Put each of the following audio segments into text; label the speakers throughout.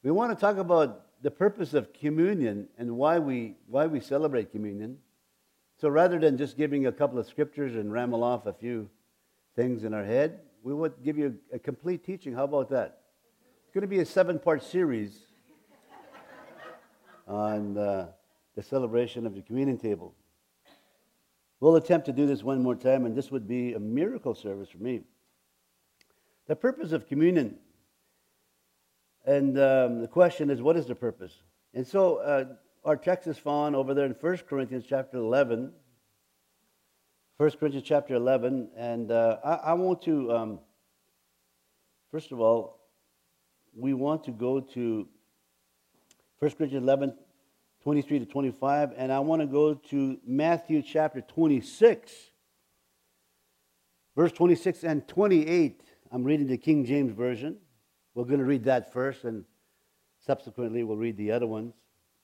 Speaker 1: We want to talk about the purpose of communion and why we celebrate communion. So rather than just giving a couple of scriptures and ramble off a few things in our head, we would give you a complete teaching. How about that? It's going to be a 7-part series on the celebration of the communion table. We'll attempt to do this one more time, and this would be a miracle service for me. The purpose of communion. And the question is, what is the purpose? And so our text is found over there in 1 Corinthians chapter 11. 1 Corinthians chapter 11. And I want to, first of all, we want to go to 1 Corinthians 11, 23 to 25. And I want to go to Matthew chapter 26, verse 26 and 28. I'm reading the King James Version. We're going to read that first, and subsequently we'll read the other ones.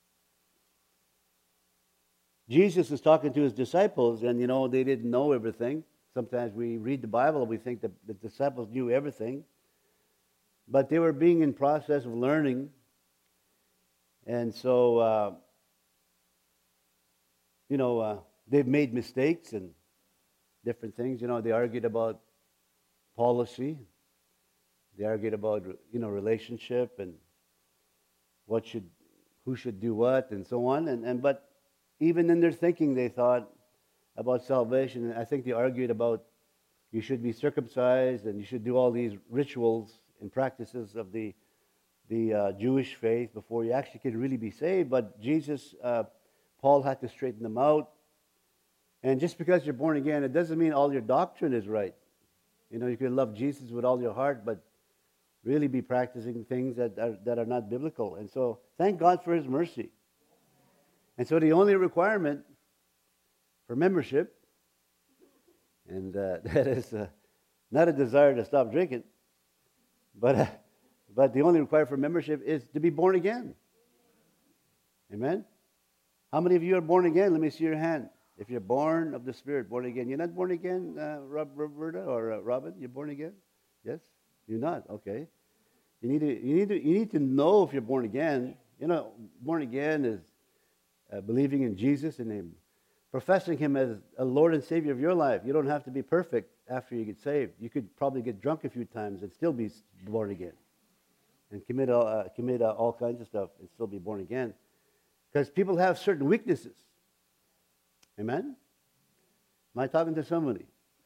Speaker 1: Jesus is talking to his disciples, and they didn't know everything. Sometimes we read the Bible and we think that the disciples knew everything. But they were being in process of learning. And so, they've made mistakes and different things. They argued about policy. They argued about, relationship and who should do what and so on. But even in their thinking, they thought about salvation. I think they argued about you should be circumcised and you should do all these rituals and practices of the Jewish faith before you actually can really be saved. But Paul had to straighten them out. And just because you're born again, it doesn't mean all your doctrine is right. You can love Jesus with all your heart, but really be practicing things that are not biblical. And so thank God for his mercy. And so the only requirement for membership, and that is not a desire to stop drinking, but the only requirement for membership is to be born again. Amen? How many of you are born again? Let me see your hand. If you're born of the Spirit, born again. You're not born again, Roberta or Robin? You're born again? Yes? You're not? Okay. You need to know if you're born again. Born again is believing in Jesus and him, professing him as a Lord and Savior of your life. You don't have to be perfect after you get saved. You could probably get drunk a few times and still be born again, and commit all kinds of stuff and still be born again, because people have certain weaknesses. Amen? Am I talking to somebody?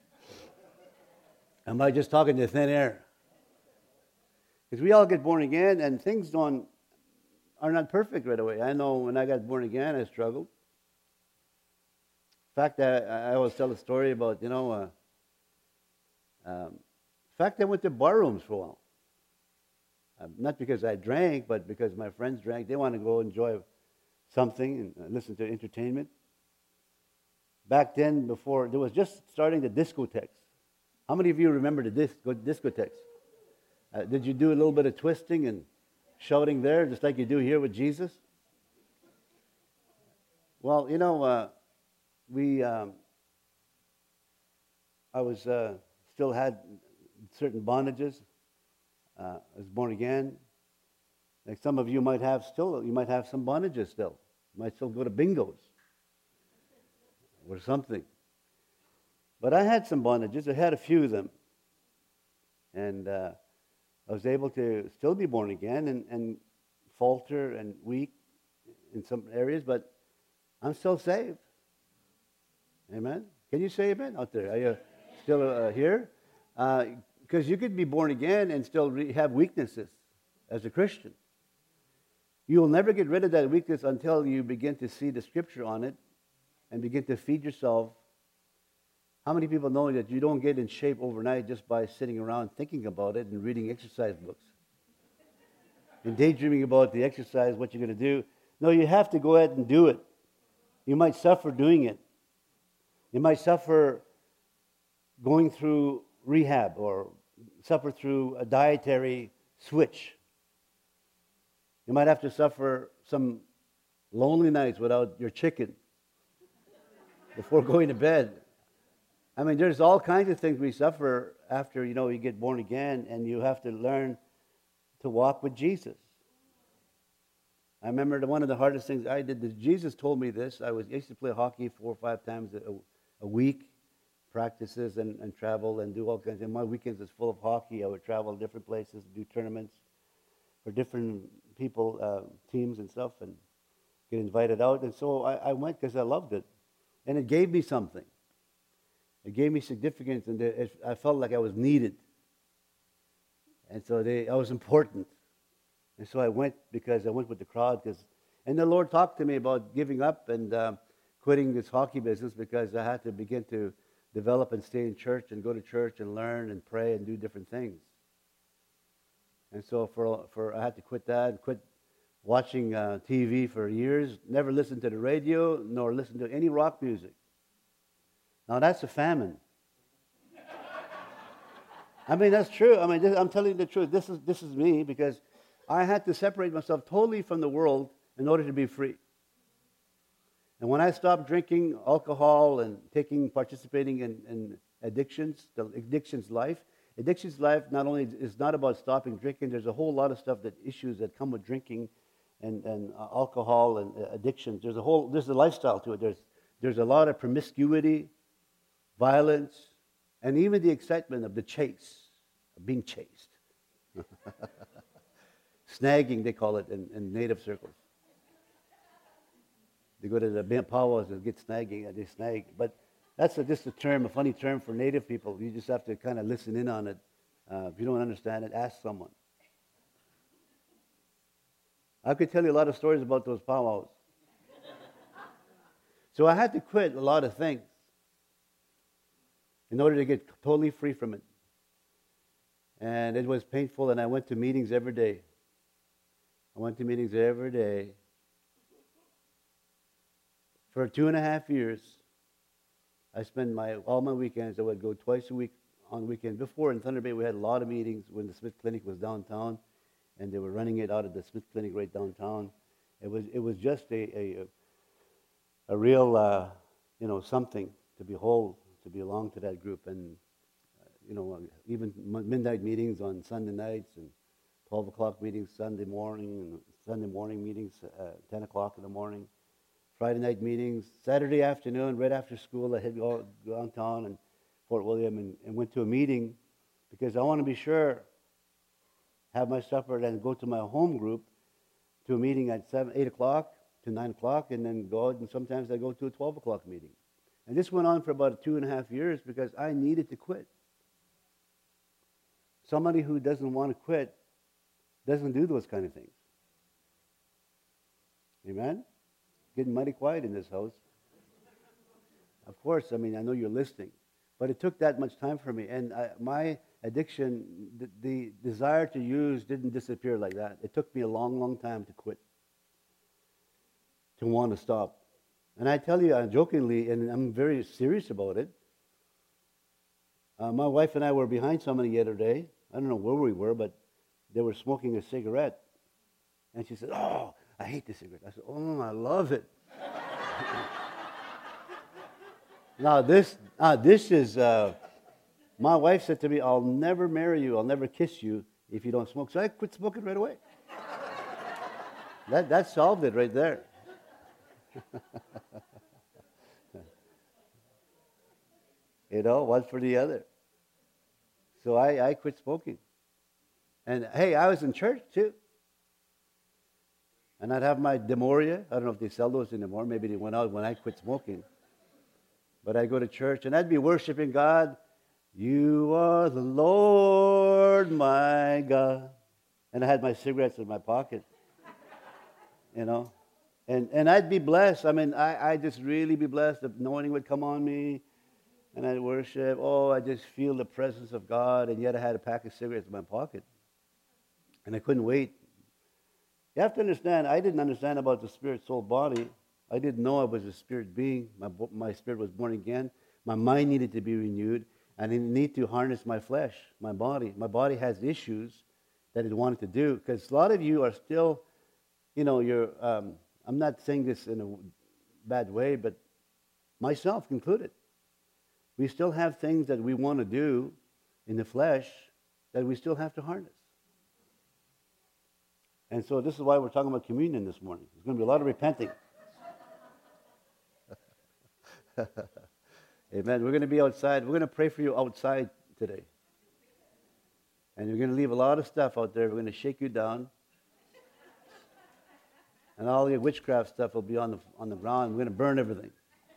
Speaker 1: Am I just talking to thin air? Because we all get born again, and things are not perfect right away. I know when I got born again, I struggled. In fact, I always tell a story about, in fact, I went to bar rooms for a while. Not because I drank, but because my friends drank. They want to go enjoy something and listen to entertainment. Back then, before, there was just starting the discotheques. How many of you remember the discotheques? Did you do a little bit of twisting and shouting there, just like you do here with Jesus? Well, I was still had certain bondages. I was born again. Like some of you might have some bondages still. You might still go to bingos or something. But I had some bondages. I had a few of them. And I was able to still be born again and falter and weak in some areas, but I'm still saved. Amen? Can you say amen out there? Are you still here? Because you could be born again and still have weaknesses as a Christian. You will never get rid of that weakness until you begin to see the scripture on it and begin to feed yourself. How many people know that you don't get in shape overnight just by sitting around thinking about it and reading exercise books and daydreaming about the exercise, what you're going to do? No, you have to go ahead and do it. You might suffer doing it. You might suffer going through rehab or suffer through a dietary switch. You might have to suffer some lonely nights without your chicken before going to bed. I mean, there's all kinds of things we suffer after, you get born again, and you have to learn to walk with Jesus. I remember one of the hardest things I did, Jesus told me this. I used to play hockey 4 or 5 times a week, practices and travel and do all kinds. And my weekends is full of hockey. I would travel to different places, do tournaments for different people, teams and stuff, and get invited out. And so I went because I loved it. And it gave me something. It gave me significance, and I felt like I was needed. And so I was important. And so I went because I went with the crowd. And the Lord talked to me about giving up and quitting this hockey business because I had to begin to develop and stay in church and go to church and learn and pray and do different things. And so I had to quit that, quit watching TV for years, never listened to the radio, nor listened to any rock music. Now that's a famine. I mean, that's true. I mean, I'm telling you the truth. This is me because I had to separate myself totally from the world in order to be free. And when I stopped drinking alcohol and participating in addictions, the addictions life not only is not about stopping drinking, there's a whole lot of issues that come with drinking and alcohol and addictions. There's a lifestyle to it. There's a lot of promiscuity, violence, and even the excitement of the chase, of being chased. Snagging, they call it in native circles. They go to the powwows and get snagging, and they snag. But that's just a funny term for native people. You just have to kind of listen in on it. If you don't understand it, ask someone. I could tell you a lot of stories about those powwows. So I had to quit a lot of things in order to get totally free from it. And it was painful, and I went to meetings every day. For 2.5 years, I spent all my weekends. I would go twice a week on weekends. Before in Thunder Bay, we had a lot of meetings when the Smith Clinic was downtown, and they were running it out of the Smith Clinic right downtown. It was just a real something to behold, to belong to that group, and even midnight meetings on Sunday nights and 12 o'clock meetings Sunday morning, and Sunday morning meetings 10 o'clock in the morning. Friday night meetings, Saturday afternoon, right after school, I had to go downtown in Fort William and went to a meeting because I want to be sure, have my supper, and then go to my home group to a meeting at 8 o'clock to 9 o'clock, and then go out, and sometimes I go to a 12 o'clock meeting. And this went on for about 2.5 years because I needed to quit. Somebody who doesn't want to quit doesn't do those kind of things. Amen? Getting mighty quiet in this house. Of course, I mean, I know you're listening. But it took that much time for me. And my addiction, the desire to use didn't disappear like that. It took me a long, long time to quit, to want to stop. And I tell you, jokingly, and I'm very serious about it, my wife and I were behind somebody the other day. I don't know where we were, but they were smoking a cigarette. And she said, "Oh, I hate this cigarette." I said, "Oh, I love it." Now this is, my wife said to me, "I'll never marry you, I'll never kiss you if you don't smoke." So I quit smoking right away. That solved it right there. One for the other. So I quit smoking. And hey, I was in church too. And I'd have my Demoria. I don't know if they sell those anymore. Maybe they went out when I quit smoking. But I'd go to church and I'd be worshiping God. "You are the Lord my God." And I had my cigarettes in my pocket. And I'd be blessed. I mean, I'd just really be blessed. The anointing would come on me. And I'd worship. Oh, I just feel the presence of God. And yet I had a pack of cigarettes in my pocket. And I couldn't wait. You have to understand, I didn't understand about the spirit, soul, body. I didn't know I was a spirit being. My spirit was born again. My mind needed to be renewed. I didn't need to harness my flesh, my body. My body has issues that it wanted to do. Because a lot of you are still, I'm not saying this in a bad way, but myself included. We still have things that we want to do in the flesh that we still have to harness. And so this is why we're talking about communion this morning. There's going to be a lot of repenting. Amen. We're going to be outside. We're going to pray for you outside today. And we're going to leave a lot of stuff out there. We're going to shake you down. And all your witchcraft stuff will be on the ground. We're going to burn everything.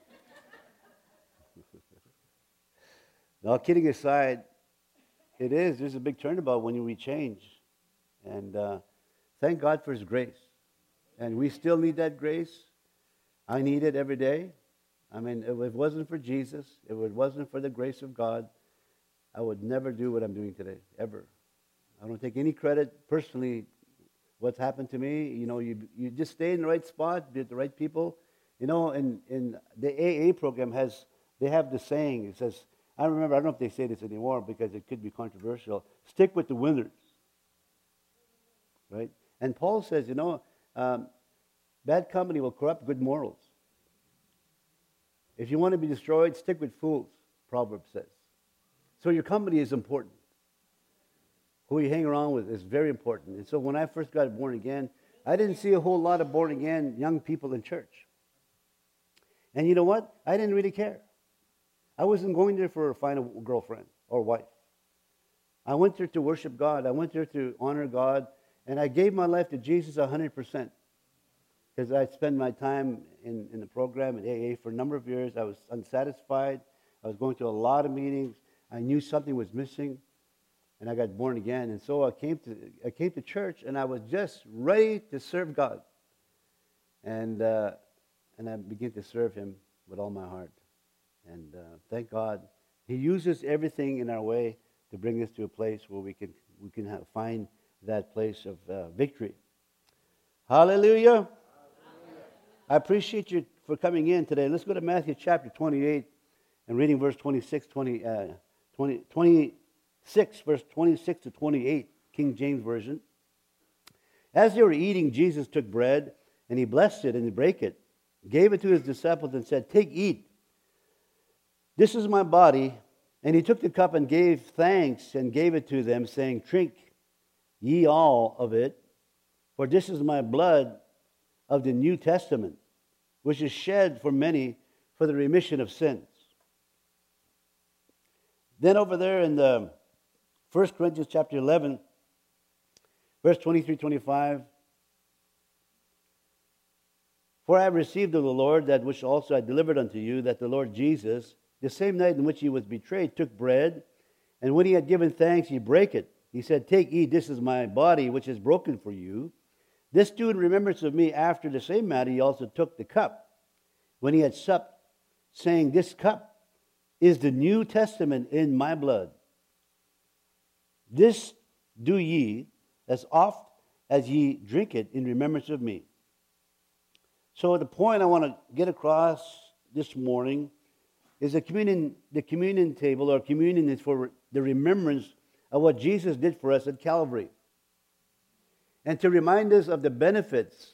Speaker 1: Now, kidding aside, there's a big turnabout when we change. And thank God for His grace. And we still need that grace. I need it every day. I mean, if it wasn't for Jesus, if it wasn't for the grace of God, I would never do what I'm doing today, ever. I don't take any credit personally what's happened to me. You know, you just stay in the right spot, be with the right people. You know, in the AA program they have the saying, it says, I don't know if they say this anymore because it could be controversial, stick with the winners. Right? And Paul says, you know, bad company will corrupt good morals. If you want to be destroyed, stick with fools, Proverbs says. So your company is important. Who you hang around with is very important. And so when I first got born again, I didn't see a whole lot of born again young people in church. And you know what? I didn't really care. I wasn't going there to find a girlfriend or wife. I went there to worship God. I went there to honor God. And I gave my life to Jesus 100%. Because I spent my time in the program at AA for a number of years. I was unsatisfied. I was going to a lot of meetings. I knew something was missing. And I got born again. And so I came to church, and I was just ready to serve God. And I began to serve Him with all my heart. And thank God, He uses everything in our way to bring us to a place where we can find that place of victory. Hallelujah. I appreciate you for coming in today. Let's go to Matthew chapter 28 and reading verse 26 verse 26 to 28, King James Version. As they were eating, Jesus took bread, and He blessed it, and He brake it, gave it to His disciples, and said, "Take, eat. This is my body." And He took the cup and gave thanks and gave it to them, saying, "Drink ye all of it, for this is my blood of the New Testament, which is shed for many for the remission of sins." Then over there in the 1 Corinthians chapter 11, verse 23-25, "For I have received of the Lord that which also I delivered unto you, that the Lord Jesus, the same night in which He was betrayed, took bread, and when He had given thanks, He brake it. He said, "Take, eat, this is my body, which is broken for you. This do in remembrance of me." After the same manner, He also took the cup when He had supped, saying, "This cup is the New Testament in my blood. This do ye as oft as ye drink it in remembrance of me." So the point I want to get across this morning is the communion table, or communion, is for the remembrance of what Jesus did for us at Calvary, and to remind us of the benefits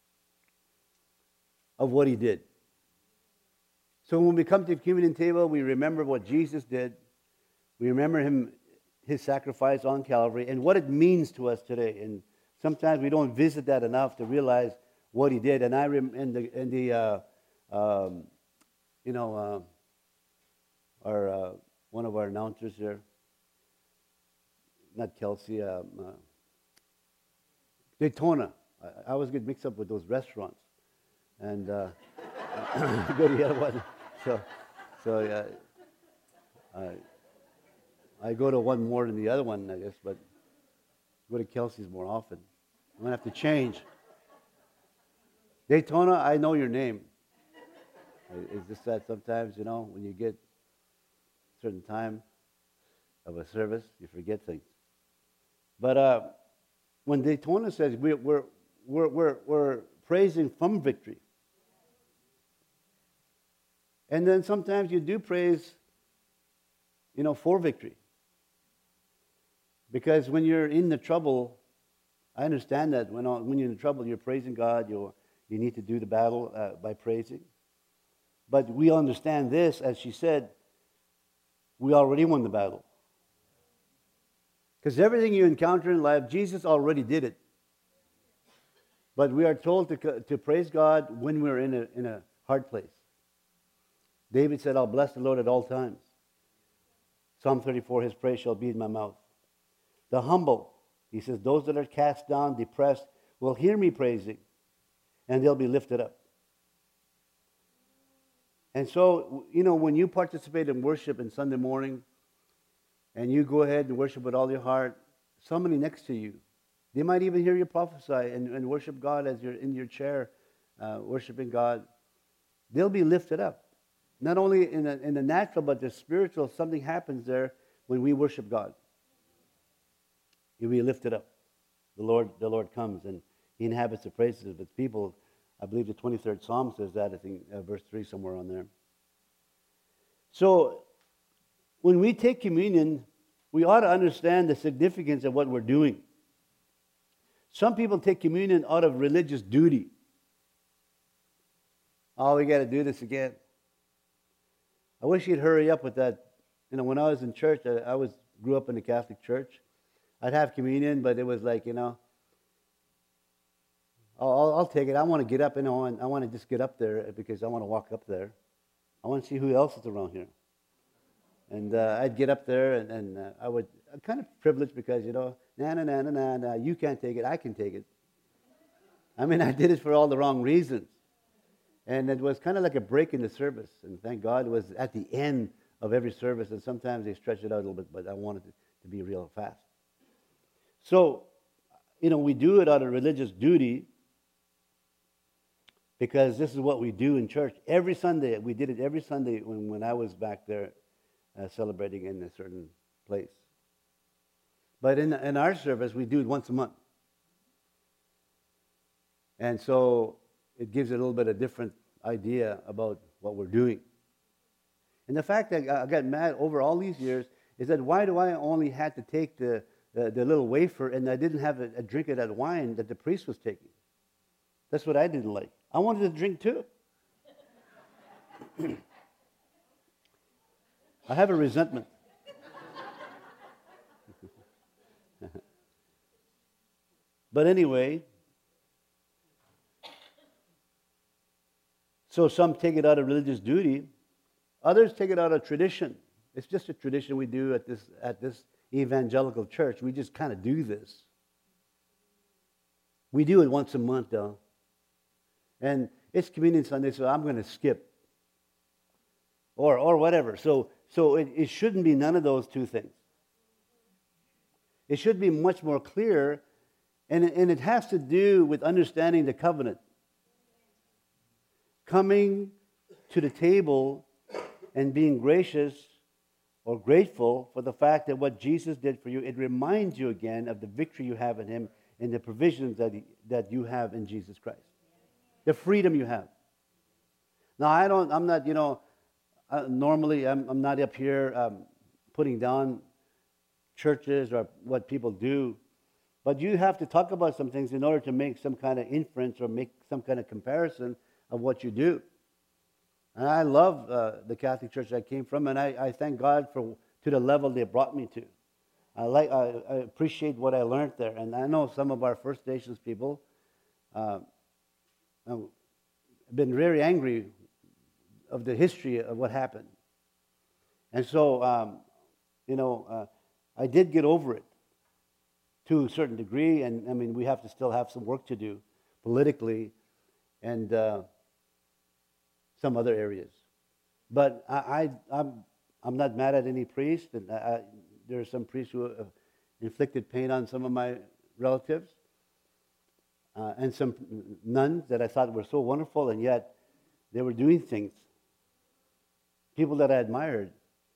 Speaker 1: of what He did. So when we come to the communion table, we remember what Jesus did. We remember His sacrifice on Calvary and what it means to us today. And sometimes we don't visit that enough to realize what He did. And one of our announcers here, not Kelsey, Daytona. I always get mixed up with those restaurants, and go to the other one. So I go to one more than the other one, I guess, but I go to Kelsey's more often. I'm gonna have to change. Daytona, I know your name. It's just that sometimes, when you get a certain time of a service, you forget things. But when Daytona says we're praising from victory, and then sometimes you do praise, for victory, because when you're in the trouble, I understand that when you're in trouble, you're praising God. You need to do the battle by praising. But we understand this, as she said, we already won the battle. Because everything you encounter in life, Jesus already did it. But we are told to praise God when we're in a hard place. David said, I'll bless the Lord at all times. Psalm 34, his praise shall be in my mouth. The humble, he says, those that are cast down, depressed, will hear me praising, and they'll be lifted up. And so, when you participate in worship in Sunday morning, and you go ahead and worship with all your heart, somebody next to you, they might even hear you prophesy and worship God as you're in your chair worshiping God. They'll be lifted up. Not only in the natural, but the spiritual, something happens there when we worship God. You'll be lifted up. The Lord comes and He inhabits the praises of His people. I believe the 23rd Psalm says that, I think verse 3 somewhere on there. So, when we take communion, we ought to understand the significance of what we're doing. Some people take communion out of religious duty. Oh, we got to do this again. I wish you'd hurry up with that. When I was in church, I grew up in the Catholic Church. I'd have communion, but it was like, I'll take it. I want to get up, I want to just get up there because I want to walk up there. I want to see who else is around here. And I'd get up there, and I'm kind of privileged because, nah, you can't take it, I can take it. I mean, I did it for all the wrong reasons. And it was kind of like a break in the service. And thank God it was at the end of every service. And sometimes they stretch it out a little bit, but I wanted it to be real fast. So, we do it out of religious duty because this is what we do in church. Every Sunday, we did it every Sunday when I was back there celebrating in a certain place. But in our service, we do it once a month. And so it gives it a little bit of different idea about what we're doing. And the fact that I got mad over all these years is that why do I only had to take the little wafer and I didn't have a drink of that wine that the priest was taking? That's what I didn't like. I wanted to drink too. I have a resentment. But anyway, so some take it out of religious duty. Others take it out of tradition. It's just a tradition we do at this evangelical church. We just kind of do this. We do it once a month, though. And it's Communion Sunday, so I'm going to skip. Or whatever. So it shouldn't be none of those two things. It should be much more clear, and it has to do with understanding the covenant. Coming to the table and being gracious or grateful for the fact that what Jesus did for you, it reminds you again of the victory you have in Him and the provisions that you have in Jesus Christ. The freedom you have. Now, I'm not, normally I'm not up here putting down churches or what people do, but you have to talk about some things in order to make some kind of inference or make some kind of comparison of what you do. And I love the Catholic Church I came from, and I thank God to the level they brought me to. I appreciate what I learned there, and I know some of our First Nations people have been very angry of the history of what happened. And so, I did get over it to a certain degree, and I mean, we have to still have some work to do politically and some other areas. But I'm not mad at any priest, and there are some priests who have inflicted pain on some of my relatives, and some nuns that I thought were so wonderful, and yet they were doing things. People that I admired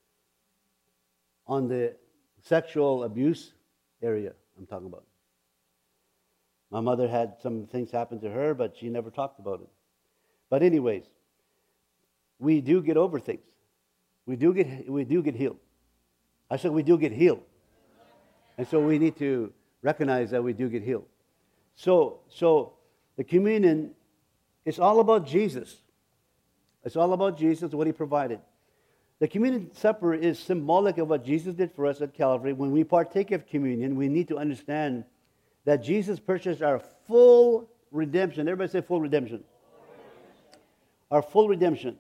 Speaker 1: on the sexual abuse area I'm talking about. My mother had some things happen to her, but she never talked about it. But anyways, we do get over things. We do get healed. I said we do get healed. And so we need to recognize that we do get healed. So the communion is all about Jesus. It's all about Jesus, what He provided. The communion supper is symbolic of what Jesus did for us at Calvary. When we partake of communion, we need to understand that Jesus purchased our full redemption. Everybody say full redemption. Our full redemption.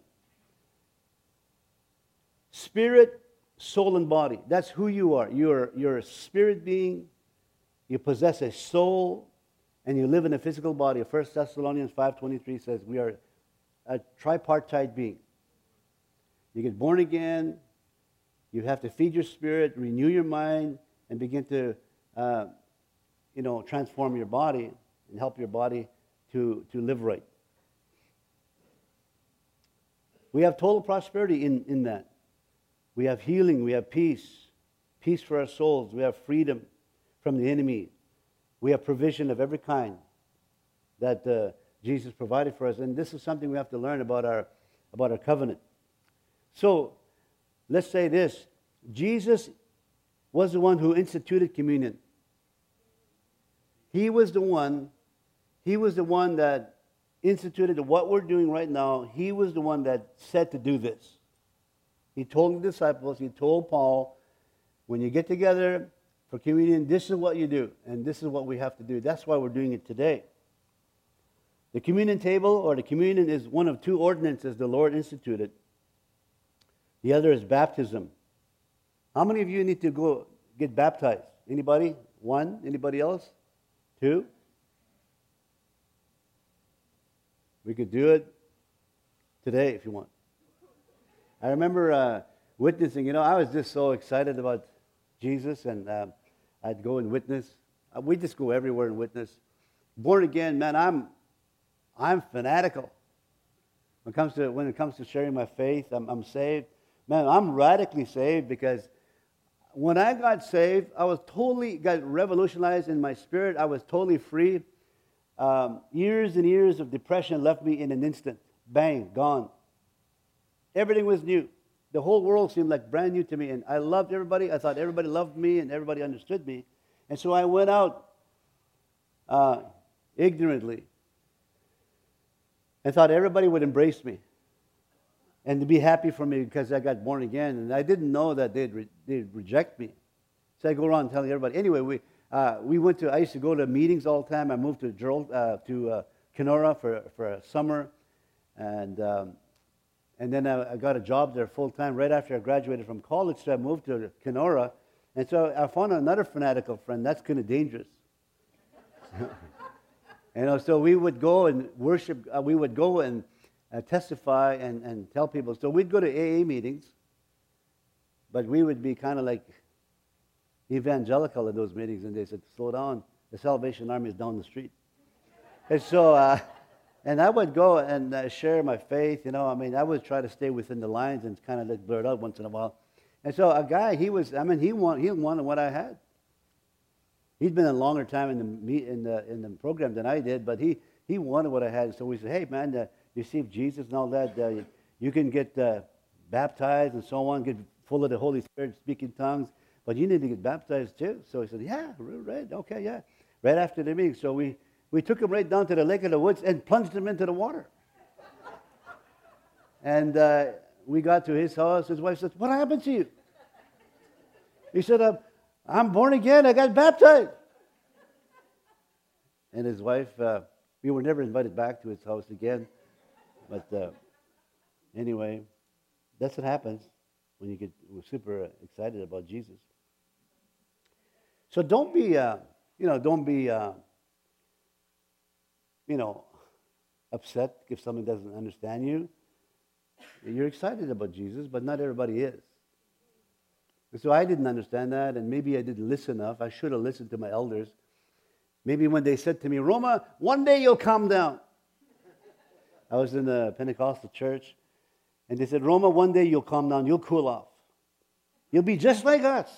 Speaker 1: Spirit, soul, and body. That's who you are. You're a spirit being. You possess a soul, and you live in a physical body. 1 Thessalonians 5:23 says we are a tripartite being. You get born again. You have to feed your spirit, renew your mind, and begin to, transform your body and help your body to live right. We have total prosperity in that. We have healing. We have peace. Peace for our souls. We have freedom from the enemy. We have provision of every kind that Jesus provided for us. And this is something we have to learn about our covenant. So, let's say this. Jesus was the one who instituted communion. He was the one that instituted what we're doing right now. He was the one that said to do this. He told the disciples, he told Paul, when you get together for communion, this is what you do, and this is what we have to do. That's why we're doing it today. The communion table or the communion is one of two ordinances the Lord instituted. The other is baptism. How many of you need to go get baptized? Anybody? One? Anybody else? Two? We could do it today if you want. I remember witnessing, I was just so excited about Jesus, and I'd go and witness. We just go everywhere and witness. Born again, man, I'm fanatical. When it comes to sharing my faith, I'm saved. Man, I'm radically saved because when I got saved, I was got revolutionized in my spirit. I was totally free. Years and years of depression left me in an instant. Bang, gone. Everything was new. The whole world seemed like brand new to me, and I loved everybody. I thought everybody loved me and everybody understood me. And so I went out ignorantly and thought everybody would embrace me and to be happy for me because I got born again. And I didn't know that they'd reject me. So I go around telling everybody. Anyway, I used to go to meetings all the time. I moved to Kenora for a summer, and then I got a job there full time right after I graduated from college. So I moved to Kenora, and so I found another fanatical friend. That's kind of dangerous. So we would go and worship. We would go and testify and tell people. So we'd go to AA meetings, but we would be kind of like evangelical at those meetings, and they said, "Slow down. The Salvation Army is down the street." And so. And I would go and share my faith, I would try to stay within the lines and kind of let blurt out once in a while. And so a guy, he wanted what I had. He'd been a longer time in the program than I did, but he wanted what I had. So we said, "Hey, man, you receive Jesus and all that. You can get baptized and so on, get full of the Holy Spirit, speak in tongues, but you need to get baptized too." So he said, "Yeah, right, okay, yeah." Right after the meeting, so we took him right down to the Lake of the Woods and plunged him into the water. And we got to his house. His wife said, "What happened to you?" He said, "I'm born again. I got baptized." And his wife, we were never invited back to his house again. But anyway, that's what happens when you get super excited about Jesus. So don't be upset if someone doesn't understand you. You're excited about Jesus, but not everybody is. And so I didn't understand that, and maybe I didn't listen enough. I should have listened to my elders. Maybe when they said to me, "Roma, one day you'll calm down." I was in a Pentecostal church, and they said, "Roma, one day you'll calm down, you'll cool off. You'll be just like us."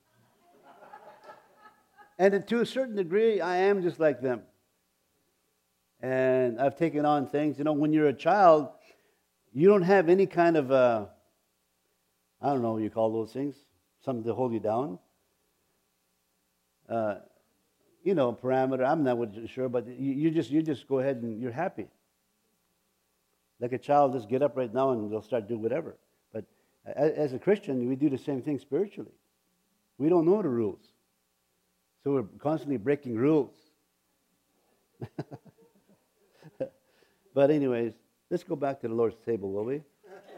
Speaker 1: And to a certain degree, I am just like them. And I've taken on things. When you're a child, you don't have any kind of, I don't know what you call those things, something to hold you down. Parameter, I'm not sure, but you just go ahead and you're happy. Like a child, just get up right now and they'll start doing whatever. But as a Christian, we do the same thing spiritually. We don't know the rules. So we're constantly breaking rules. But anyways, let's go back to the Lord's table, will we?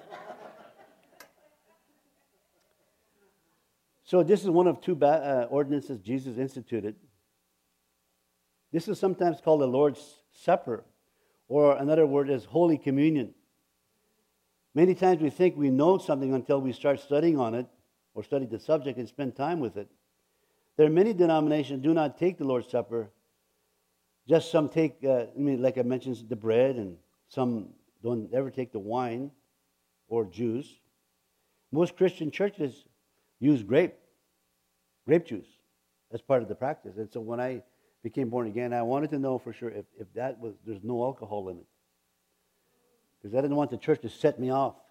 Speaker 1: So this is one of two ordinances Jesus instituted. This is sometimes called the Lord's Supper, or another word is Holy Communion. Many times we think we know something until we start studying on it, or study the subject and spend time with it. There are many denominations do not take the Lord's Supper. Just some take, like I mentioned, the bread, and some don't ever take the wine or juice. Most Christian churches use grape juice as part of the practice. And so when I became born again, I wanted to know for sure if there's no alcohol in it. Because I didn't want the church to set me off.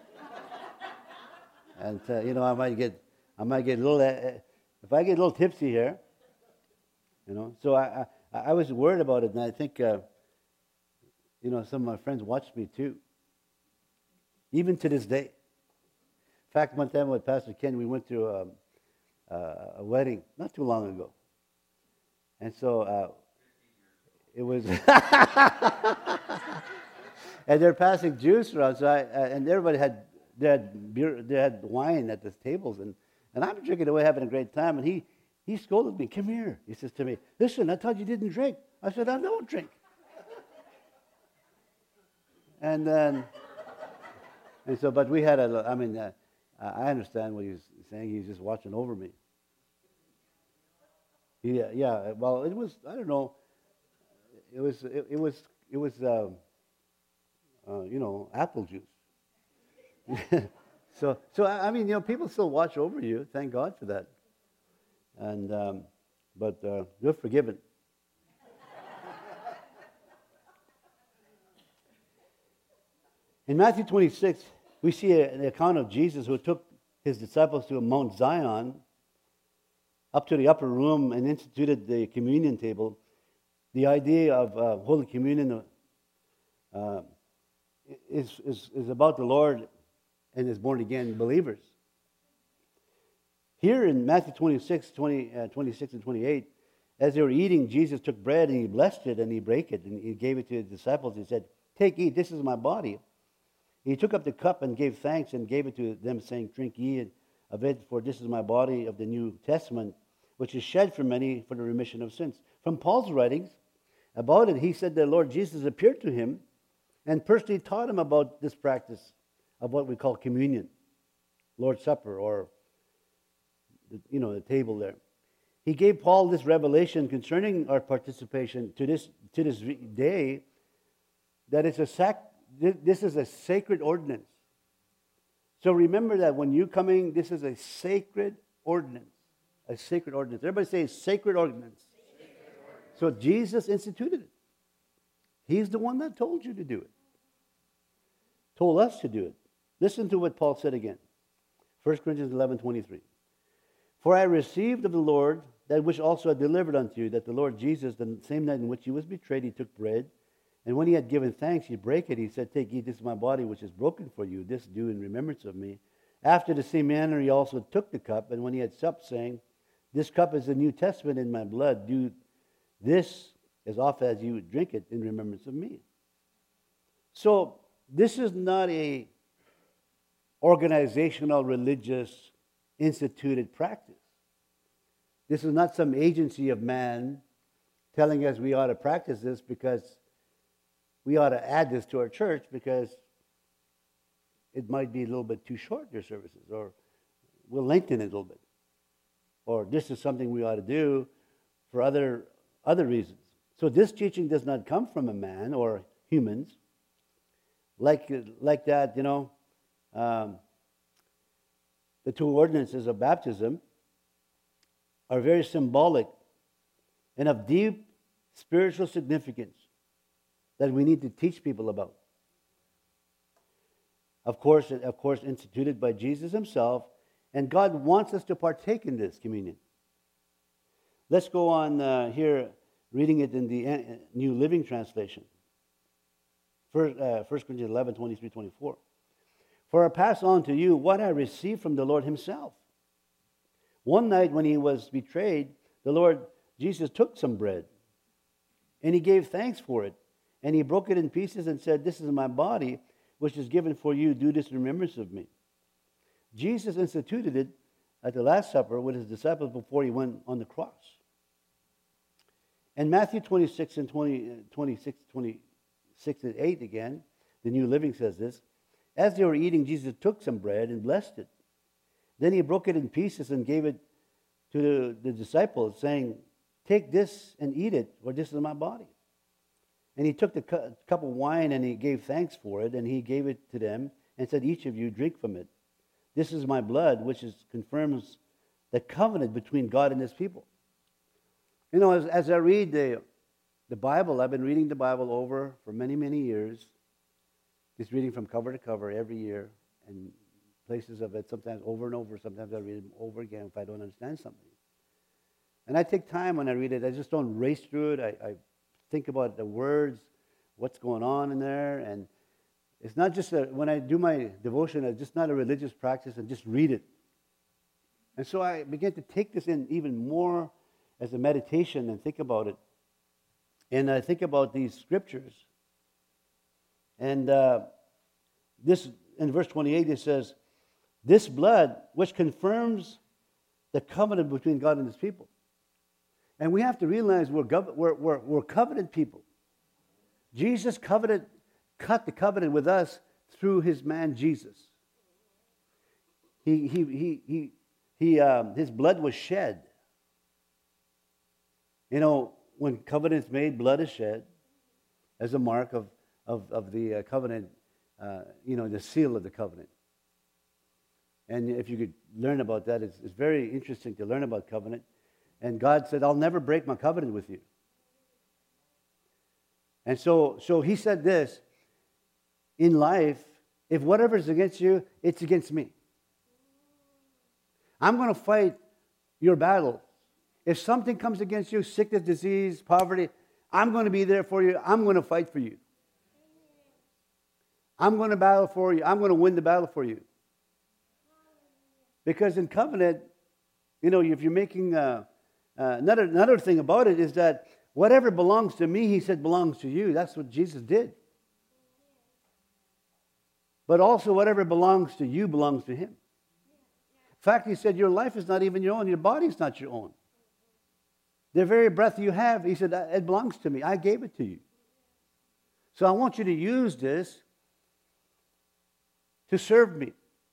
Speaker 1: And, I might get a little, if I get a little tipsy here, So I was worried about it, and I think, some of my friends watched me too. Even to this day. In fact, one time with Pastor Ken, we went to a wedding not too long ago. And so it was, and they're passing juice around, so and everybody they had beer, they had wine at the tables, and I'm drinking away, having a great time, and he scolded me. Come here, he says to me. Listen, I thought you didn't drink. I said, I don't drink. And so, but we had I understand what he's saying. He's just watching over me. Yeah. Well, it was. I don't know. It was apple juice. So people still watch over you. Thank God for that. And but you're forgiven. In Matthew 26, we see an account of Jesus who took his disciples to Mount Zion, up to the upper room, and instituted the communion table. The idea of Holy Communion is about the Lord and his born-again believers. Here in Matthew 26 and 28, as they were eating, Jesus took bread and he blessed it and he broke it and he gave it to his disciples. He said, "Take, eat, this is my body." He took up the cup and gave thanks and gave it to them, saying, "Drink ye of it, for this is my body of the New Testament, which is shed for many for the remission of sins." From Paul's writings about it, he said the Lord Jesus appeared to him and personally taught him about this practice of what we call communion, Lord's Supper, or the table there. He gave Paul this revelation concerning our participation to this day, that this is a sacred ordinance. So remember that when you're coming, this is a sacred ordinance. A sacred ordinance. Everybody say sacred ordinance. So Jesus instituted it. He's the one that told you to do it. Told us to do it. Listen to what Paul said again. 1 Corinthians 11:23. "For I received of the Lord that which also I delivered unto you, that the Lord Jesus, the same night in which he was betrayed, he took bread. And when he had given thanks, he brake it. He said, Take, eat, this is my body, which is broken for you. This do in remembrance of me. After the same manner, he also took the cup. And when he had supped, saying, This cup is the New Testament in my blood. Do this as often as you would drink it in remembrance of me." So this is not a organizational, religious, instituted practice. This is not some agency of man telling us we ought to practice this because we ought to add this to our church because it might be a little bit too short, your services, or we'll lengthen it a little bit. Or this is something we ought to do for other reasons. So this teaching does not come from a man or humans. Like that, the two ordinances of baptism are very symbolic and of deep spiritual significance that we need to teach people about. Of course, instituted by Jesus himself, and God wants us to partake in this communion. Let's go on here, reading it in the New Living Translation. 1 Corinthians 11:23-24. "For I pass on to you what I received from the Lord himself. One night when he was betrayed, the Lord Jesus took some bread, and he gave thanks for it, And he broke it in pieces and said, "This is my body, which is given for you. Do this in remembrance of me." Jesus instituted it at the Last Supper with his disciples before he went on the cross. In Matthew 26 and 26 and 8 again, the New Living says this, "As they were eating, Jesus took some bread and blessed it. Then he broke it in pieces and gave it to the disciples, saying, 'Take this and eat it, for this is my body.' And he took the cup of wine and he gave thanks for it, and he gave it to them and said, 'Each of you drink from it. This is my blood, which confirms the covenant between God and his people.'" You know, as I read the Bible, I've been reading the Bible over for many, many years, just reading from cover to cover every year, and places of it sometimes over and over. Sometimes I read them over again if I don't understand something. And I take time when I read it. I just don't race through it. I think about the words, what's going on in there, and it's not just when I do my devotion, it's just not a religious practice and just read it. And so I began to take this in even more as a meditation and think about it. And I think about these scriptures. And this in verse 28 it says, "This blood which confirms the covenant between God and his people." And we have to realize we're covenant people. Jesus cut the covenant with us through his man Jesus. His blood was shed. You know, when covenant is made, blood is shed as a mark of the covenant, the seal of the covenant. And if you could learn about that, it's very interesting to learn about covenant. And God said, "I'll never break my covenant with you." And so he said this, in life, if whatever is against you, it's against me. I'm going to fight your battle. If something comes against you, sickness, disease, poverty, I'm going to be there for you. I'm going to fight for you. I'm going to battle for you. I'm going to win the battle for you. Because in covenant, if you're making another thing about it is that whatever belongs to me, he said, belongs to you. That's what Jesus did. But also whatever belongs to you belongs to him. In fact, he said, your life is not even your own. Your body is not your own. The very breath you have, he said, it belongs to me. I gave it to you. So I want you to use this to serve me.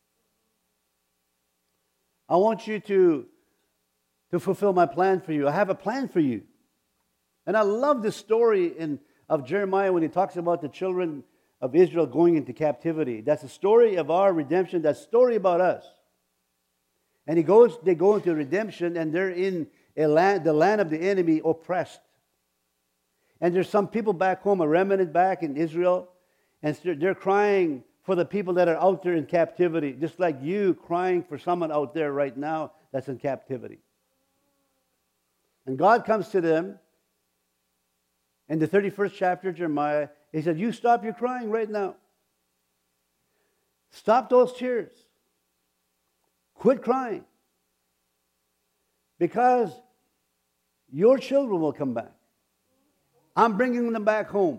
Speaker 1: I want you to fulfill my plan for you. I have a plan for you. And I love the story of Jeremiah when he talks about the children of Israel going into captivity. That's a story of our redemption. That's a story about us. And they go into redemption, and they're in the land of the enemy, oppressed. And there's some people back home, a remnant back in Israel, and they're crying for the people that are out there in captivity, just like you crying for someone out there right now that's in captivity. And God comes to them in the 31st chapter of Jeremiah. He said, you stop your crying right now. Stop those tears. Quit crying. Because your children will come back. I'm bringing them back home.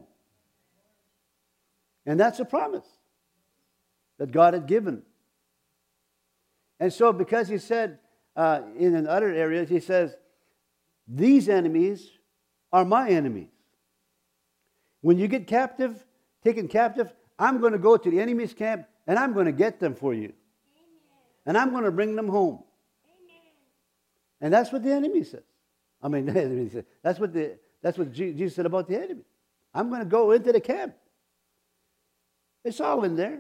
Speaker 1: And that's a promise that God had given. And so because he said in other areas, he says, these enemies are my enemies. When you get taken captive, I'm going to go to the enemy's camp and I'm going to get them for you. And I'm going to bring them home. And that's what the enemy says. I mean, that's what Jesus said about the enemy. I'm going to go into the camp. It's all in there.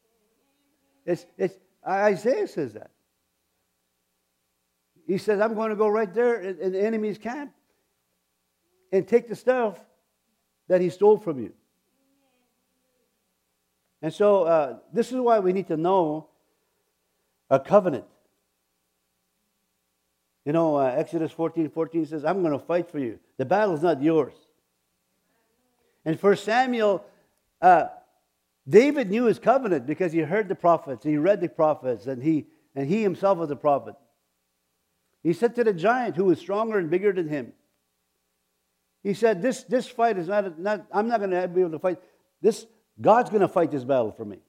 Speaker 1: Isaiah says that. He says, I'm going to go right there in the enemy's camp and take the stuff that he stole from you. And so this is why we need to know a covenant. Exodus 14:14 says, I'm going to fight for you. The battle is not yours. And for Samuel, David knew his covenant because he heard the prophets, he read the prophets, and he himself was a prophet. He said to the giant who was stronger and bigger than him, He said, this fight is not I'm not going to be able to fight. God's going to fight this battle for me.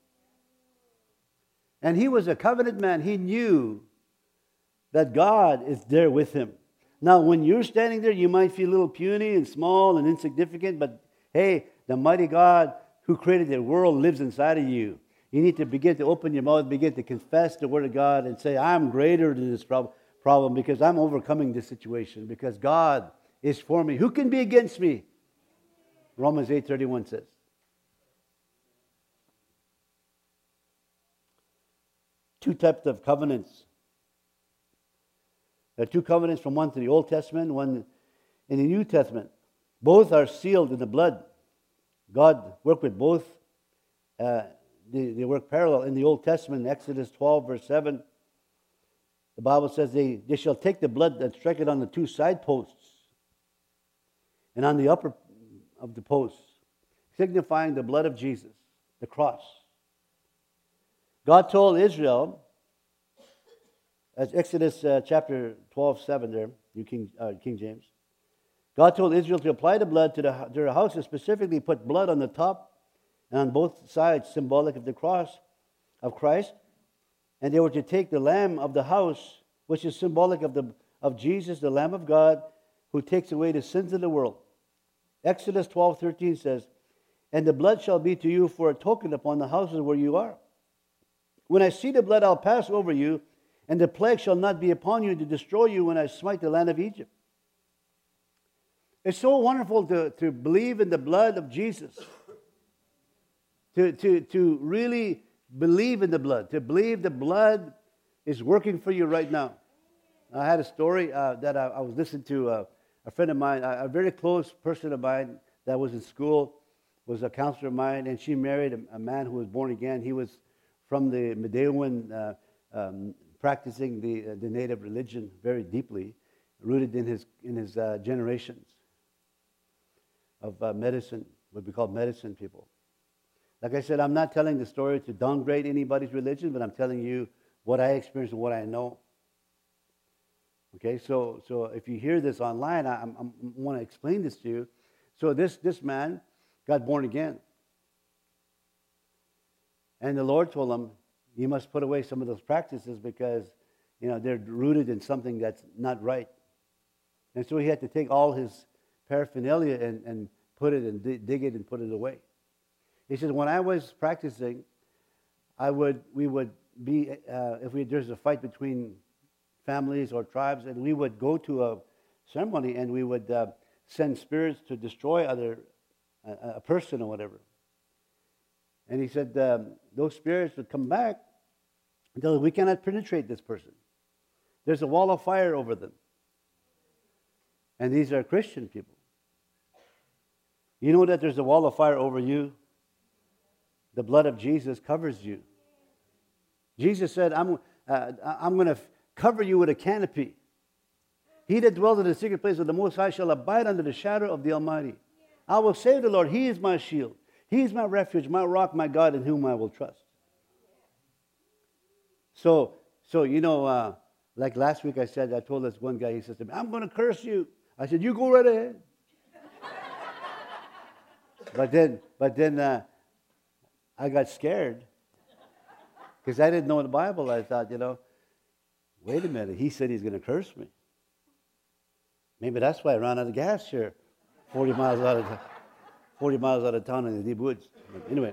Speaker 1: And he was a covenant man. He knew that God is there with him. Now, when you're standing there, you might feel a little puny and small and insignificant, but hey, the mighty God who created the world lives inside of you. You need to begin to open your mouth, begin to confess the Word of God and say, I'm greater than this problem because I'm overcoming this situation, because God is for me. Who can be against me? Romans 8:31 says. Two types of covenants. There are two covenants, from one to the Old Testament, one in the New Testament. Both are sealed in the blood. God worked with both. They work parallel. In the Old Testament, Exodus 12, verse 7, the Bible says, they shall take the blood and strike it on the two side posts and on the upper of the posts, signifying the blood of Jesus, the cross. God told Israel, as Exodus chapter 12, 7 there, King James, God told Israel to apply the blood to their houses, specifically put blood on the top and on both sides, symbolic of the cross of Christ. And they were to take the lamb of the house, which is symbolic of Jesus, the Lamb of God, who takes away the sins of the world. Exodus 12:13 says, and the blood shall be to you for a token upon the houses where you are. When I see the blood, I'll pass over you, and the plague shall not be upon you to destroy you when I smite the land of Egypt. It's so wonderful to believe in the blood of Jesus. To really believe in the blood. To believe the blood is working for you right now. I had a story that I was listening to a friend of mine, a very close person of mine that was in school, was a counselor of mine, and she married a man who was born again. He was from the Medewan, practicing the native religion very deeply, rooted in his generations of medicine, what we call medicine people. Like I said, I'm not telling the story to downgrade anybody's religion, but I'm telling you what I experienced and what I know. Okay, so if you hear this online, I want to explain this to you. So this man got born again. And the Lord told him, you must put away some of those practices because, they're rooted in something that's not right. And so he had to take all his paraphernalia and put it and dig it and put it away. He said, when I was practicing, we would be, there's a fight between families or tribes, and we would go to a ceremony and we would send spirits to destroy a person or whatever. And he said, those spirits would come back until we cannot penetrate this person. There's a wall of fire over them. And these are Christian people. You know that there's a wall of fire over you? The blood of Jesus covers you. Jesus said, I'm going to cover you with a canopy. He that dwells in the secret place of the Most High shall abide under the shadow of the Almighty. I will say to the Lord, He is my shield. He is my refuge, my rock, my God, in whom I will trust. So like last week I told this one guy, he says to me, I'm going to curse you. I said, you go right ahead. But then I got scared because I didn't know the Bible. I thought, wait a minute. He said he's going to curse me. Maybe that's why I ran out of gas here, 40 miles out of town in the deep woods. But anyway,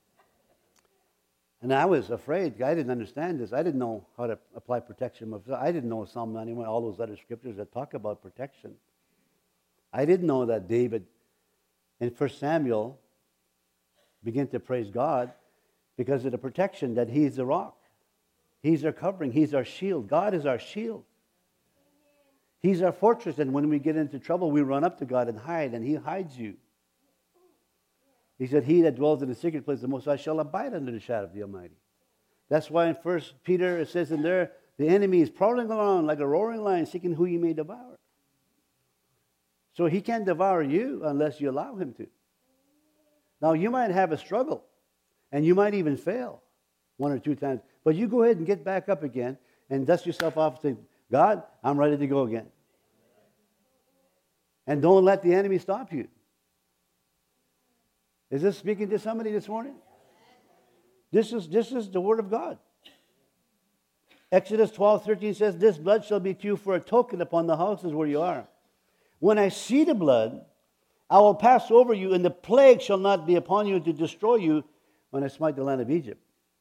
Speaker 1: and I was afraid. I didn't understand this. I didn't know how to apply protection. I didn't know Psalm 91, all those other scriptures that talk about protection. I didn't know that David in 1 Samuel began to praise God because of the protection, that He's the rock. He's our covering. He's our shield. God is our shield. He's our fortress. And when we get into trouble, we run up to God and hide, and He hides you. He said, he that dwells in the secret place of the Most High shall abide under the shadow of the Almighty. That's why in 1 Peter it says in there, the enemy is prowling around like a roaring lion, seeking who he may devour. So he can't devour you unless you allow him to. Now, you might have a struggle, and you might even fail 1 or 2 times, but you go ahead and get back up again and dust yourself off and say, God, I'm ready to go again. And don't let the enemy stop you. Is this speaking to somebody this morning? This is the word of God. Exodus 12:13 says, "This blood shall be to you for a token upon the houses where you are. When I see the blood, I will pass over you, and the plague shall not be upon you to destroy you when I smite the land of Egypt."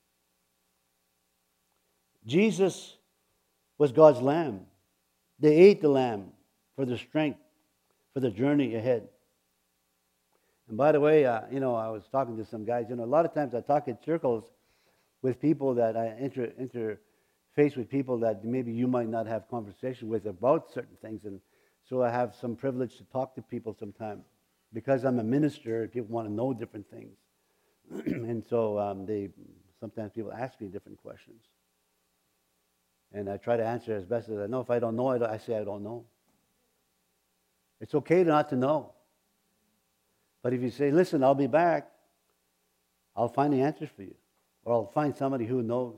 Speaker 1: Jesus was God's lamb. They ate the lamb for the strength, for the journey ahead. And by the way, I was talking to some guys. A lot of times I talk in circles with people that I interface with people that maybe you might not have conversation with about certain things. And so I have some privilege to talk to people sometimes. Because I'm a minister, people want to know different things. And so sometimes people ask me different questions. And I try to answer as best as I know. If I don't know, I say I don't know. It's okay not to know. But if you say, "Listen, I'll be back," I'll find the answers for you. Or I'll find somebody who knows.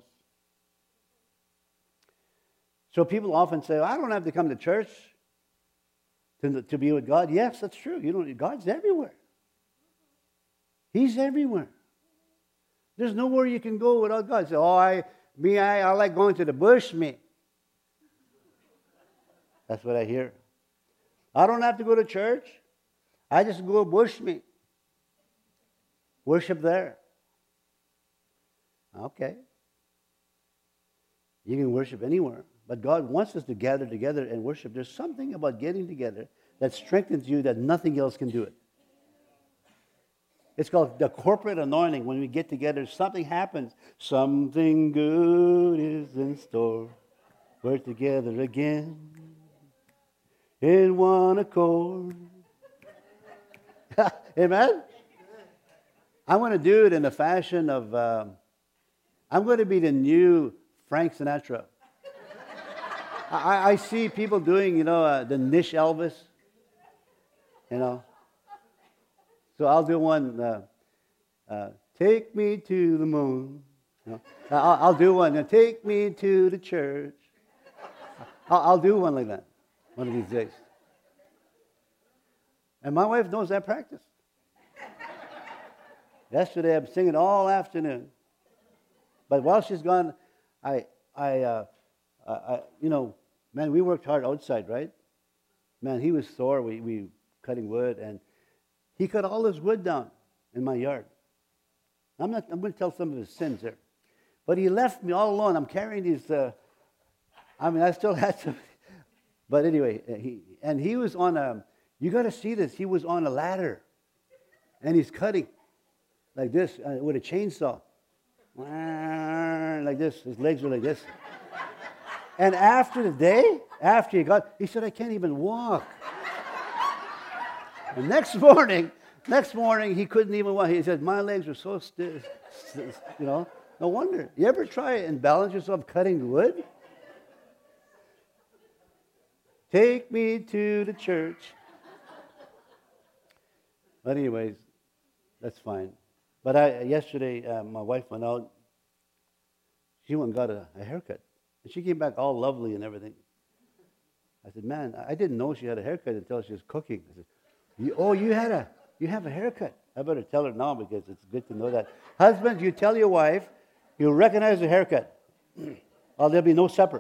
Speaker 1: So people often say, "I don't have to come to church to be with God." Yes, that's true. God's everywhere. He's everywhere. There's nowhere you can go without God. Say, I like going to the bush, me. That's what I hear. I don't have to go to church. I just go bush me. Worship there. Okay. You can worship anywhere. But God wants us to gather together and worship. There's something about getting together that strengthens you that nothing else can do it. It's called the corporate anointing. When we get together, something happens. Something good is in store. We're together again in one accord. Amen? I'm going to do it in the fashion of, I'm going to be the new Frank Sinatra. I see people doing, the niche Elvis, So I'll do one, take me to the moon. I'll do one, take me to the church. I'll do one like that, one of these days. And my wife knows that practice. Yesterday I'm singing all afternoon. But while she's gone, man, we worked hard outside, right? Man, he was sore. We cutting wood, and he cut all his wood down in my yard. I'm going to tell some of his sins there. But he left me all alone. I'm carrying these, I still had some. But anyway, he was on you got to see this. He was on a ladder, and he's cutting like this with a chainsaw. Like this. His legs were like this. And after he said, "I can't even walk." And next morning, he couldn't even walk. He said, "My legs were so stiff." No wonder. You ever try and balance yourself cutting wood? Take me to the church. But anyways, that's fine. But yesterday, my wife went out. She went and got a haircut. And she came back all lovely and everything. I said, "Man, I didn't know she had a haircut until she was cooking." I said, you have a haircut. I better tell her now because it's good to know that. Husbands, you tell your wife, you recognize the haircut. Or there'll be no supper.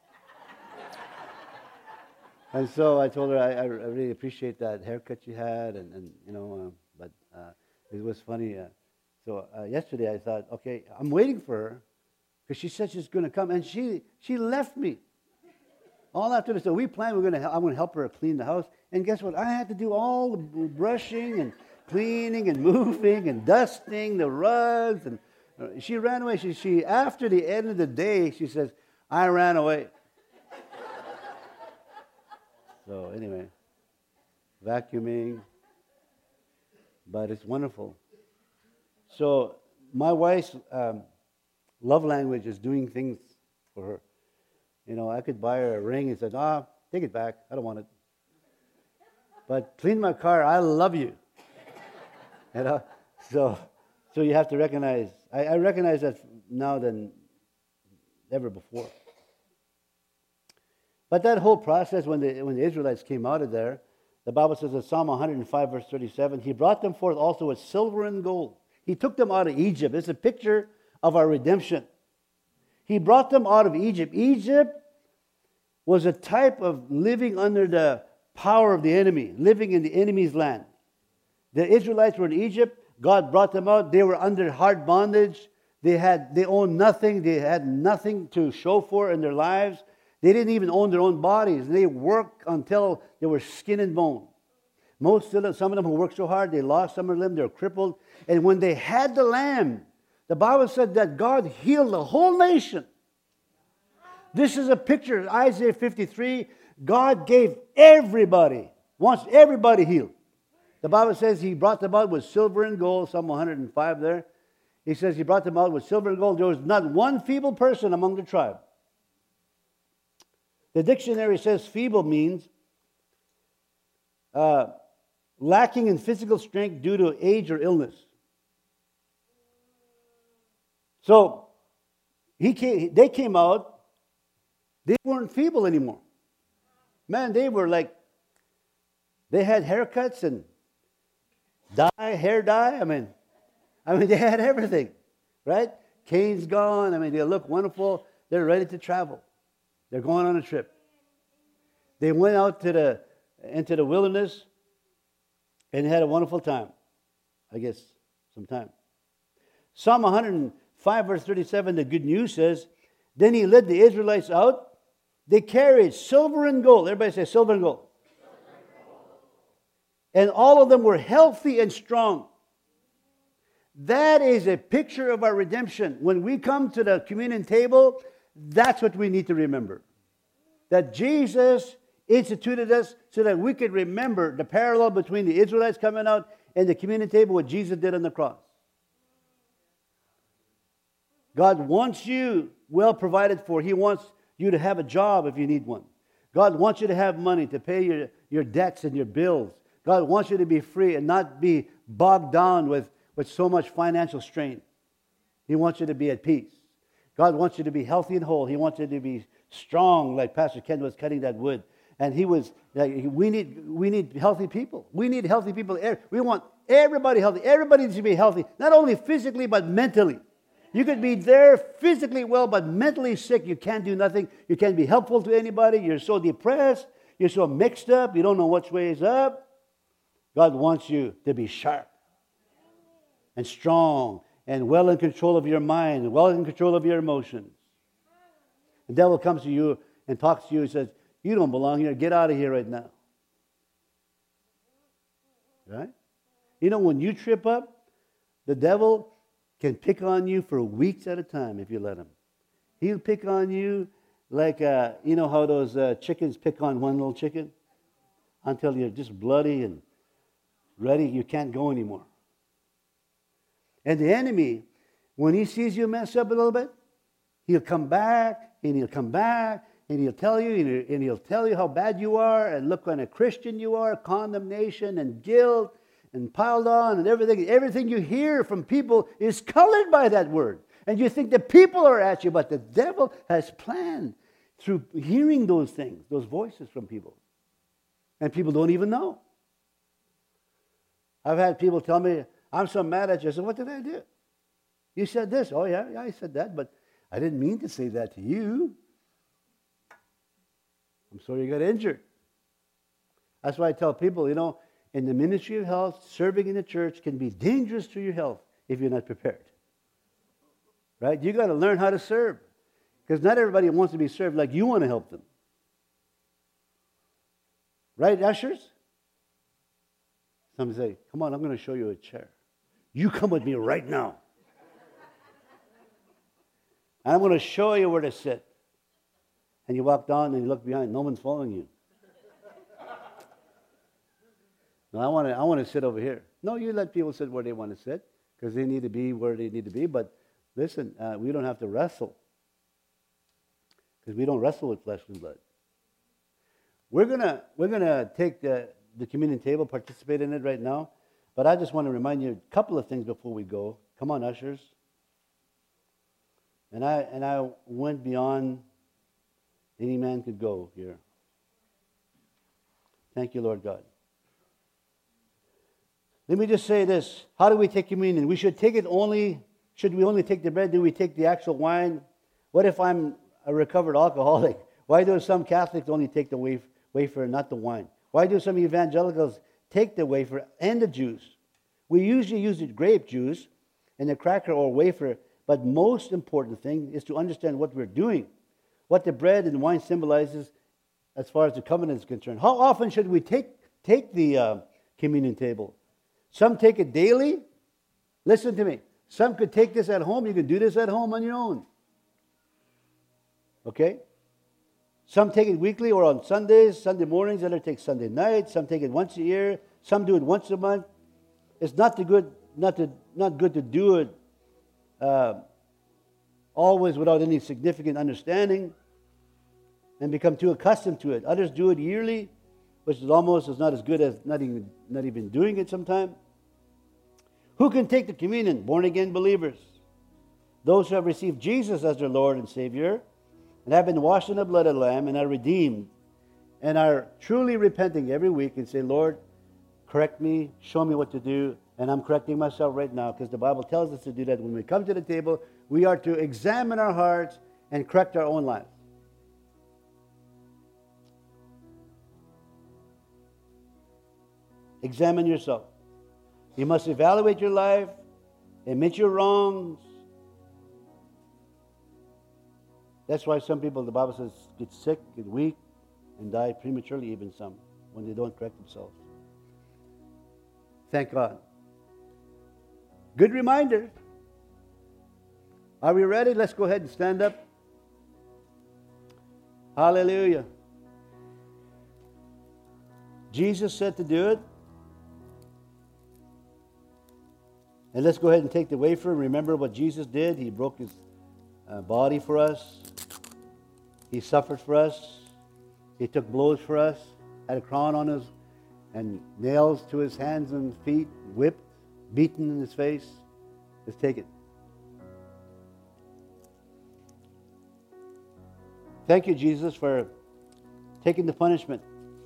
Speaker 1: And so I told her I really appreciate that haircut you had, but it was funny. So yesterday I thought, okay, I'm waiting for her because she said she's going to come, and she left me. All after this, so we planned I'm going to help her clean the house, and guess what? I had to do all the brushing and cleaning and moving and dusting the rugs, and she ran away. She after the end of the day, she says, "I ran away." So anyway, vacuuming, but it's wonderful. So my wife's love language is doing things for her. I could buy her a ring and say, take it back. I don't want it. But clean my car, I love you. So you have to recognize. I recognize that now than ever before. But that whole process, when the Israelites came out of there, The Bible says in Psalm 105, verse 37, He brought them forth also with silver and gold. He took them out of Egypt. It's a picture of our redemption. He brought them out of Egypt. Egypt was a type of living under the power of the enemy, living in the enemy's land. The Israelites were in Egypt. God brought them out. They were under hard bondage. They owned nothing. They had nothing to show for in their lives. They didn't even own their own bodies. They worked until they were skin and bone. Some of them who worked so hard, they lost some of them. They were crippled. And when they had the lamb, the Bible said that God healed the whole nation. This is a picture. Isaiah 53, God gave everybody, wants everybody healed. The Bible says He brought them out with silver and gold, Psalm 105 there. He says He brought them out with silver and gold. There was not one feeble person among the tribe. The dictionary says feeble means lacking in physical strength due to age or illness. So they came out, they weren't feeble anymore. Man, they were like, they had haircuts and hair dye. I mean, they had everything, right? Cane's gone. I mean, they look wonderful. They're ready to travel. They're going on a trip. They went out into the wilderness and had a wonderful time. I guess some time. Psalm 105 verse 37, the Good News says, Then He led the Israelites out. They carried silver and gold. Everybody say silver and gold. And all of them were healthy and strong. That is a picture of our redemption. When we come to the communion table, that's what we need to remember. That Jesus instituted us so that we could remember the parallel between the Israelites coming out and the communion table, what Jesus did on the cross. God wants you well provided for. He wants you to have a job if you need one. God wants you to have money to pay your debts and your bills. God wants you to be free and not be bogged down with so much financial strain. He wants you to be at peace. God wants you to be healthy and whole. He wants you to be strong, like Pastor Ken was cutting that wood. And he was like, we need healthy people. We need healthy people. We want everybody healthy. Everybody needs to be healthy, not only physically but mentally. You could be there physically well, but mentally sick. You can't do nothing. You can't be helpful to anybody. You're so depressed. You're so mixed up. You don't know which way is up. God wants you to be sharp and strong and well in control of your mind, well in control of your emotions. The devil comes to you and talks to you and says, you don't belong here. Get out of here right now. Right? You know, when you trip up, the devil can pick on you for weeks at a time if you let him. He'll pick on you like, you know how those chickens pick on one little chicken? Until you're just bloody and ready, you can't go anymore. And the enemy, when he sees you mess up a little bit, he'll come back, and he'll come back, and he'll tell you how bad you are, and look what a Christian you are, condemnation and guilt, and piled on, and everything you hear from people is colored by that word. And you think the people are at you, but the devil has planned through hearing those things, those voices from people. And people don't even know. I've had people tell me, I'm so mad at you. I said, what did I do? You said this. Oh, yeah, I said that, but I didn't mean to say that to you. I'm sorry you got injured. That's why I tell people, you know, in the ministry of health, serving in the church can be dangerous to your health if you're not prepared. Right? You got to learn how to serve. Because not everybody wants to be served like you want to help them. Right, ushers? Some say, come on, I'm going to show you a chair. You come with me right now. And I'm going to show you where to sit. And you walk down and you look behind. No one's following you. No, I want to sit over here. No, you let people sit where they want to sit because they need to be where they need to be. But listen, we don't have to wrestle because we don't wrestle with flesh and blood. We're gonna take the communion table, participate in it right now. But I just want to remind you a couple of things before we go. Come on, ushers. And I went beyond any man could go here. Thank you, Lord God. Let me just say this. How do we take communion? We should take it only, should we only take the bread? Do we take the actual wine? What if I'm a recovered alcoholic? Why do some Catholics only take the wafer and not the wine? Why do some evangelicals take the wafer and the juice? We usually use the grape juice and the cracker or wafer, but most important thing is to understand what we're doing, what the bread and wine symbolizes as far as the covenant is concerned. How often should we take the communion table? Some take it daily. Listen to me. Some could take this at home. You can do this at home on your own. Okay? Some take it weekly or on Sundays, Sunday mornings. Others take Sunday night. Some take it once a year. Some do it once a month. It's not good to do it always without any significant understanding and become too accustomed to it. Others do it yearly, which is almost not as good as not even doing it sometimes. Who can take the communion? Born-again believers. Those who have received Jesus as their Lord and Savior and have been washed in the blood of the Lamb and are redeemed and are truly repenting every week and say, Lord, correct me, show me what to do, and I'm correcting myself right now because the Bible tells us to do that. When we come to the table, we are to examine our hearts and correct our own lives. Examine yourself. You must evaluate your life, admit your wrongs. That's why some people, the Bible says, get sick, get weak, and die prematurely, even some, when they don't correct themselves. Thank God. Good reminder. Are we ready? Let's go ahead and stand up. Hallelujah. Jesus said to do it. And let's go ahead and take the wafer and remember what Jesus did. He broke his body for us. He suffered for us. He took blows for us. Had a crown on his and nails to his hands and feet, whipped, beaten in his face. Let's take it. Thank you, Jesus, for taking the punishment.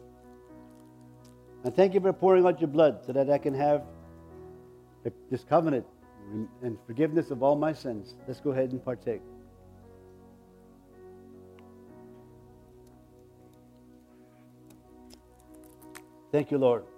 Speaker 1: And thank you for pouring out your blood so that I can have this covenant and forgiveness of all my sins. Let's go ahead and partake. Thank you, Lord.